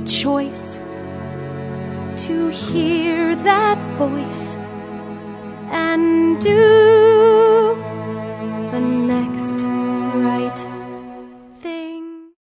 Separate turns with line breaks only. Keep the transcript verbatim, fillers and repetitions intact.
choice to hear that voice and do the next